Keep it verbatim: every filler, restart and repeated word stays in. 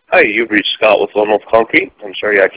Hi, you've reached Scott with Lone Wolf Concrete. I'm sorry I